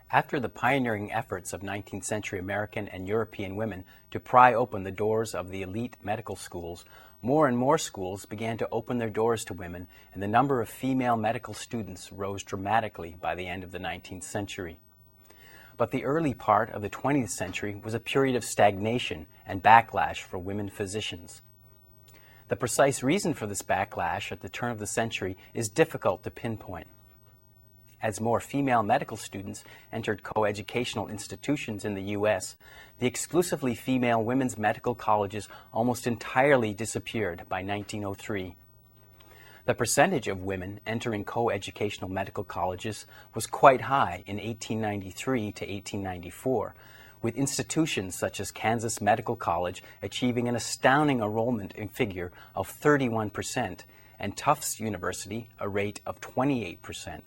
After the pioneering efforts of 19th century American and European women to pry open the doors of the elite medical schools, more and more schools began to open their doors to women, and the number of female medical students rose dramatically by the end of the 19th century. But the early part of the 20th century was a period of stagnation and backlash for women physicians. The precise reason for this backlash at the turn of the century is difficult to pinpoint. As more female medical students entered coeducational institutions in the U.S., the exclusively female women's medical colleges almost entirely disappeared by 1903. The percentage of women entering coeducational medical colleges was quite high in 1893 to 1894, with institutions such as Kansas Medical College achieving an astounding enrollment figure of 31%, and Tufts University a rate of 28%.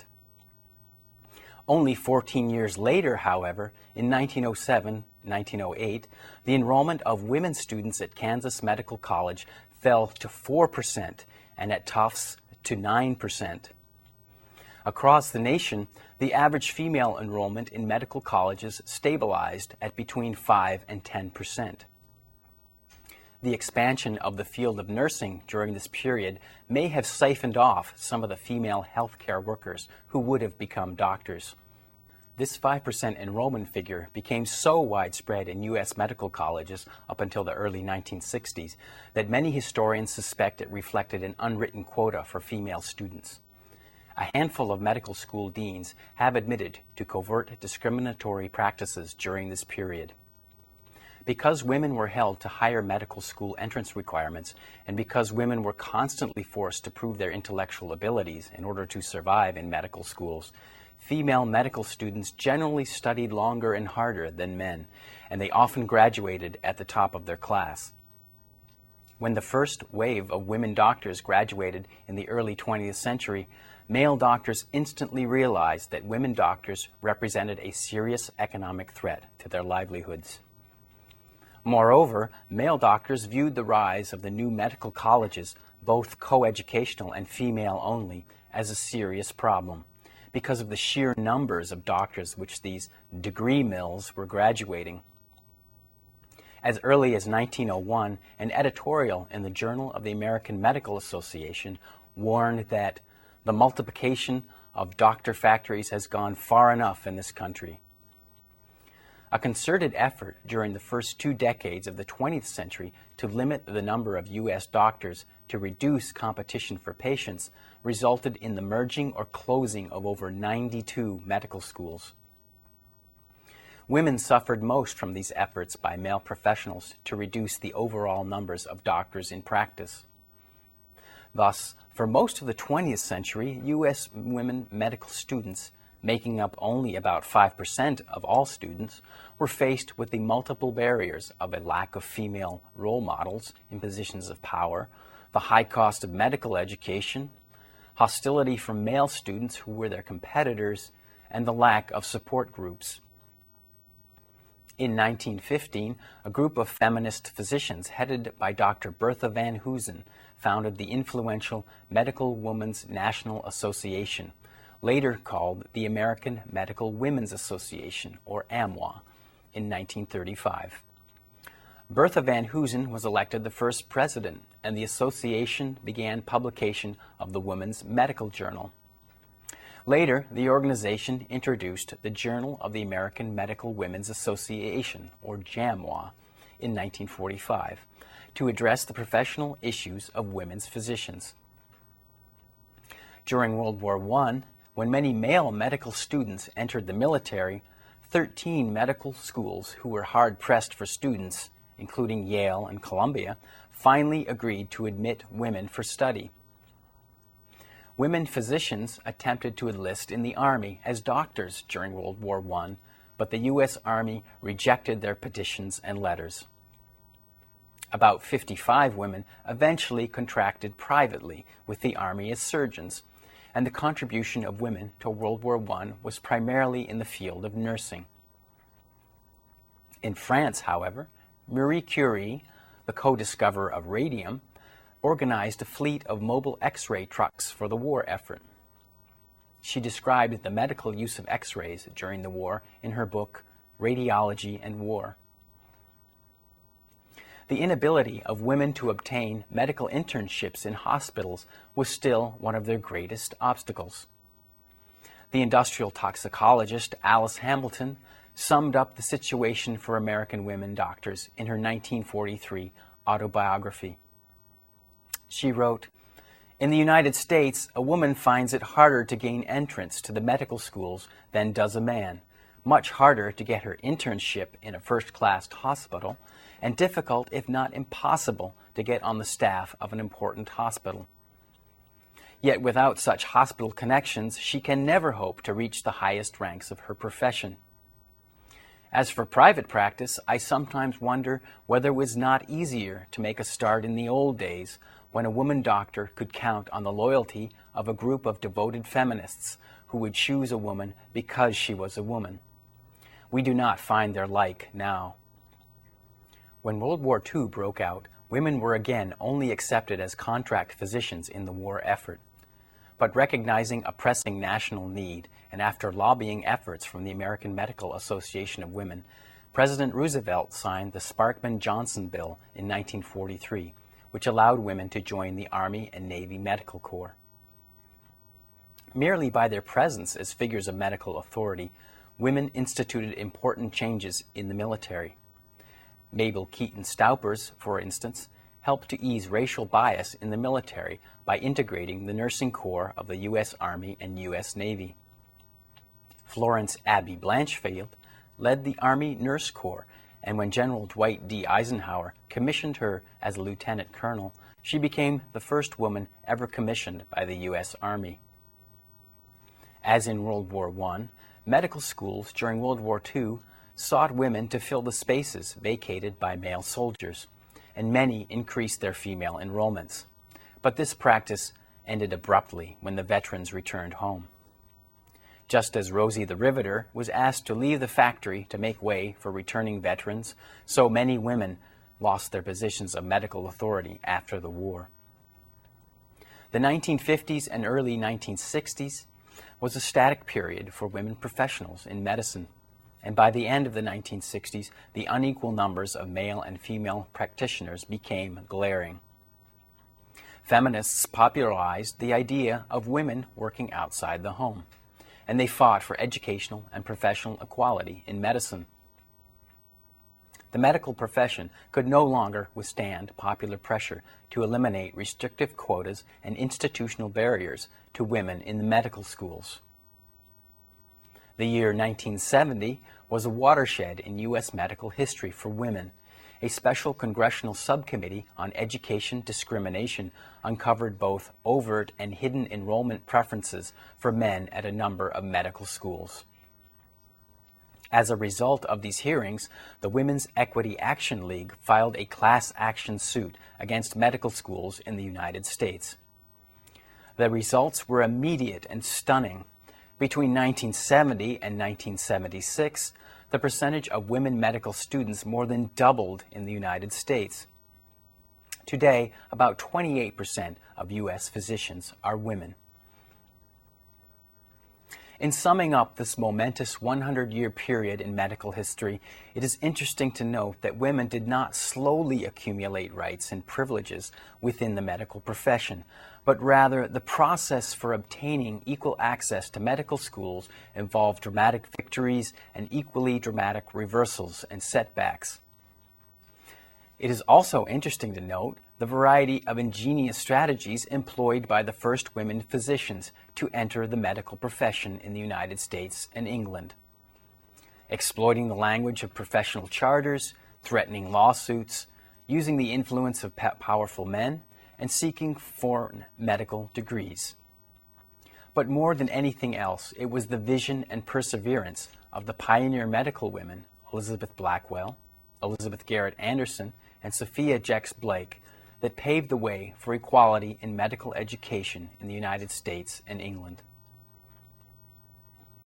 Only 14 years later, however, in 1907-1908, the enrollment of women students at Kansas Medical College fell to 4%, and at Tufts to 9%. Across the nation, the average female enrollment in medical colleges stabilized at between 5 and 10%. The expansion of the field of nursing during this period may have siphoned off some of the female healthcare workers who would have become doctors. This 5% enrollment figure became so widespread in U.S. medical colleges up until the early 1960s that many historians suspect it reflected an unwritten quota for female students. A handful of medical school deans have admitted to covert discriminatory practices during this period. Because women were held to higher medical school entrance requirements, and because women were constantly forced to prove their intellectual abilities in order to survive in medical schools, female medical students generally studied longer and harder than men, and they often graduated at the top of their class. When the first wave of women doctors graduated in the early 20th century, male doctors instantly realized that women doctors represented a serious economic threat to their livelihoods. Moreover, male doctors viewed the rise of the new medical colleges, both coeducational and female only, as a serious problem, because of the sheer numbers of doctors which these degree mills were graduating. As early as 1901, an editorial in the Journal of the American Medical Association warned that the multiplication of doctor factories has gone far enough in this country. A concerted effort during the first 2 decades of the 20th century to limit the number of U.S. doctors to reduce competition for patients resulted in the merging or closing of over 92 medical schools. Women suffered most from these efforts by male professionals to reduce the overall numbers of doctors in practice. Thus, for most of the 20th century, U.S. women medical students, making up only about 5% of all students, were faced with the multiple barriers of a lack of female role models in positions of power, the high cost of medical education, hostility from male students who were their competitors, and the lack of support groups. In 1915, a group of feminist physicians headed by Dr. Bertha Van Hoosen founded the influential Medical Women's National Association, later called the American Medical Women's Association, or AMWA, in 1935. Bertha Van Hoosen was elected the first president, and the association began publication of the Women's Medical Journal. Later, the organization introduced the Journal of the American Medical Women's Association, or JAMWA, in 1945, to address the professional issues of women's physicians. During World War I, when many male medical students entered the military, 13 medical schools who were hard-pressed for students, including Yale and Columbia, finally agreed to admit women for study. Women physicians attempted to enlist in the Army as doctors during World War I, but the U.S. Army rejected their petitions and letters. About 55 women eventually contracted privately with the Army as surgeons, and the contribution of women to World War I was primarily in the field of nursing. In France, however, Marie Curie, the co-discoverer of radium, organized a fleet of mobile X-ray trucks for the war effort. She described the medical use of X-rays during the war in her book, Radiology and War. The inability of women to obtain medical internships in hospitals was still one of their greatest obstacles. The industrial toxicologist Alice Hamilton summed up the situation for American women doctors in her 1943 autobiography. She wrote, "In the United States, a woman finds it harder to gain entrance to the medical schools than does a man, much harder to get her internship in a first-class hospital, and difficult, if not impossible, to get on the staff of an important hospital. Yet without such hospital connections, she can never hope to reach the highest ranks of her profession. As for private practice, I sometimes wonder whether it was not easier to make a start in the old days when a woman doctor could count on the loyalty of a group of devoted feminists who would choose a woman because she was a woman. We do not find their like now." When World War II broke out, women were again only accepted as contract physicians in the war effort. But recognizing a pressing national need, and after lobbying efforts from the American Medical Association of Women, President Roosevelt signed the Sparkman-Johnson Bill in 1943, which allowed women to join the Army and Navy Medical Corps. Merely by their presence as figures of medical authority, women instituted important changes in the military. Mabel Keaton Staupers, for instance, helped to ease racial bias in the military by integrating the nursing corps of the U.S. Army and U.S. Navy. Florence Abbey Blanchfield led the Army Nurse Corps, and when General Dwight D. Eisenhower commissioned her as a lieutenant colonel, she became the first woman ever commissioned by the U.S. Army. As in World War I, medical schools during World War II sought women to fill the spaces vacated by male soldiers, and many increased their female enrollments. But this practice ended abruptly when the veterans returned home. Just as Rosie the Riveter was asked to leave the factory to make way for returning veterans, so many women lost their positions of medical authority after the war. The 1950s and early 1960s was a static period for women professionals in medicine, and by the end of the 1960s, the unequal numbers of male and female practitioners became glaring. Feminists popularized the idea of women working outside the home, and they fought for educational and professional equality in medicine. The medical profession could no longer withstand popular pressure to eliminate restrictive quotas and institutional barriers to women in the medical schools. The year 1970 was a watershed in U.S. medical history for women. A special congressional subcommittee on education discrimination uncovered both overt and hidden enrollment preferences for men at a number of medical schools. As a result of these hearings, the Women's Equity Action League filed a class action suit against medical schools in the United States. The results were immediate and stunning. Between 1970 and 1976, the percentage of women medical students more than doubled in the United States. Today, about 28% of U.S. physicians are women. In summing up this momentous 100-year period in medical history, it is interesting to note that women did not slowly accumulate rights and privileges within the medical profession, but rather the process for obtaining equal access to medical schools involved dramatic victories and equally dramatic reversals and setbacks. It is also interesting to note the variety of ingenious strategies employed by the first women physicians to enter the medical profession in the United States and England. Exploiting the language of professional charters, threatening lawsuits, using the influence of powerful men, and seeking foreign medical degrees. But more than anything else, it was the vision and perseverance of the pioneer medical women, Elizabeth Blackwell, Elizabeth Garrett Anderson, and Sophia Jex Blake, that paved the way for equality in medical education in the United States and England.